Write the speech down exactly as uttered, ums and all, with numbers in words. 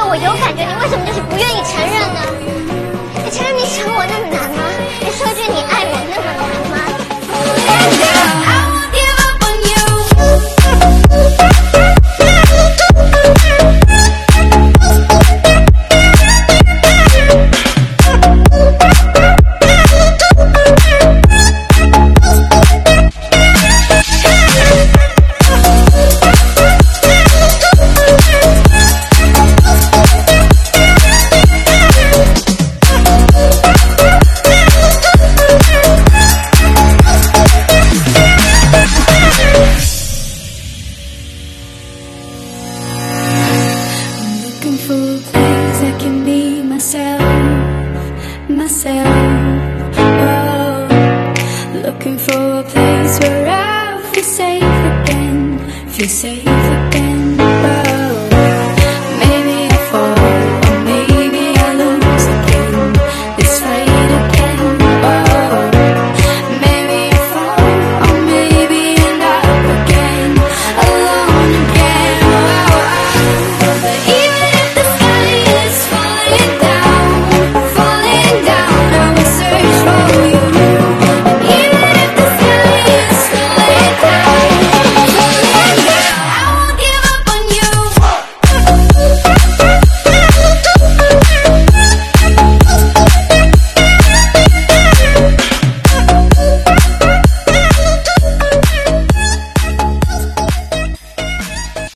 我有感觉，你为什么就是不愿意承认呢？你承认你想我那么难吗？你说句你爱我那么难吗？ For a place I can be myself, myself. Oh, looking for a place where I feel safe again, feel safe.